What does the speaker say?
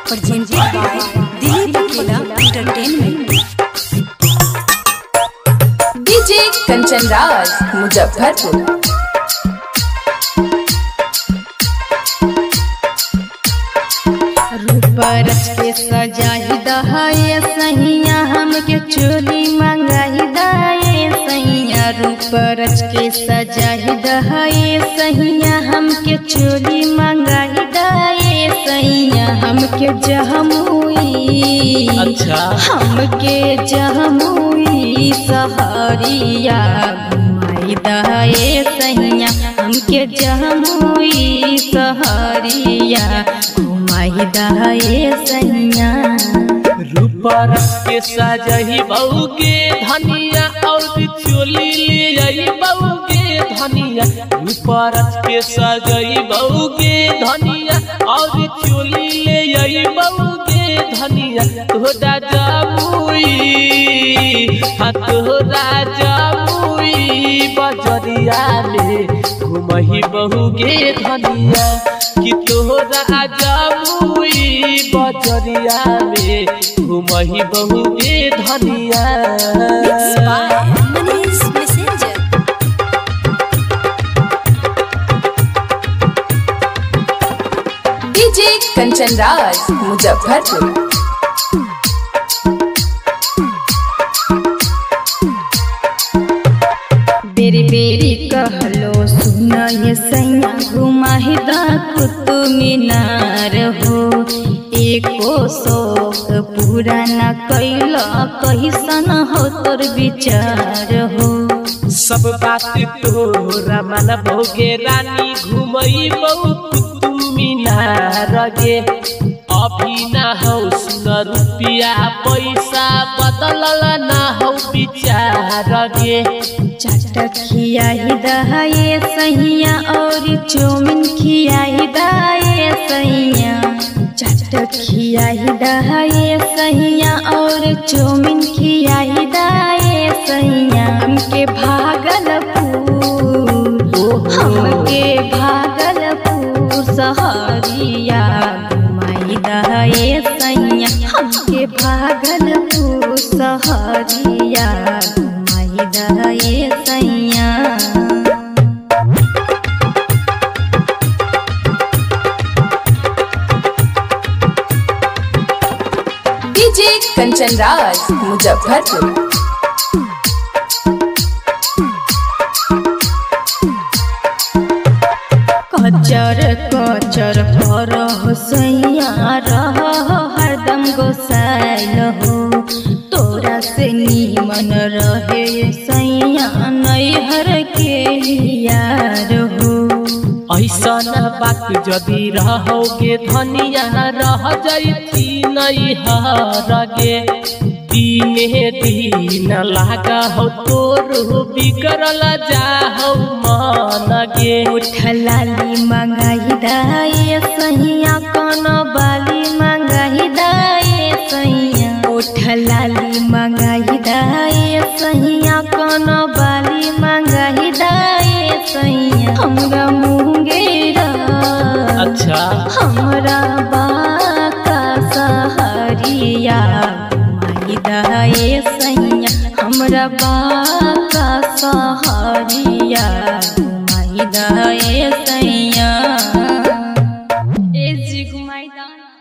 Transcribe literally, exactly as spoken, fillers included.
presented by Dilip Akela Entertainment. DJ Kanchan Raj Muzaffarpur. रूपरच के सजाही दहाए सैया हमके चोली मंगाही दाए सैया। रूपरच के सजाही दहाए सैया हमके चोली मंगाही दाए सैया। हमके जहमुई अच्छा हमके जहमुई सहरिया घुमाई दहाए सैया। हमके जहमुई सहरिया घुमाई दहाए सैया। रूपरस के सजही बहू के धनिया और चोली ले आई बहू के धनिया। रूपरस के सजही बहू के धनिया और चोली ले आई बहू के धनिया। तोरा जामुई हाँ तोरा जामुई बजरिया में घुमही बहू के धनिया कि तोरा जामुई बजरिया में घुमही बहू के धनिया। Mixed by Manish Messenger. DJ Kanchan Raj Muzaffarpur. बेरी बेरी कहलो सुना ये सैया घुमाही दा कुतुब मीनार हो। एको शौक पूरा न कैला कैसन हो तोर विचार हो। सब बात तोरा मन भोगे रानी घुमई बहु कुतुब मीनार गे। अभी ना हो सुन रुपया पैसा बदलल ना हो विचार गे। चाट खियाही दहाए सैया और चौमिन खियाही दाए सैया। चाट खियाही दहाए सैया और चौमिन खियाही दाए सैया। हमके भागलपुर हमके भागलपुर सहरिया घुमाई दहाए सैया। हमके भागलपुर सहरिया घुमाई दहाए सैया। डीजे कंचन राज मुजफ्फरपुर। कचर कचर कर सैया रह हरदम गोसाइल हो। तोरा से नीमन रहे सैया नैहर के यार हो। ऐसा बात जदि रहोगे धनिया रह जाती नहीं हर गे। दीने दीन लागा हो तोर बिगड़ल जा हो मन गे। उठलाली मंगाई दाए सैया कौन बाली मंगाई दाए सैया। उठलाली मंगाई दाए सैया कौन बाली मंगाई दाए सैया। हमरा मुंगेरा अच्छा हमरा बाका सहरिया घुमाई दहाए सैया। हमरा बाका सहरिया घुमाई दहाए सैया। ए जी घुमाई दा।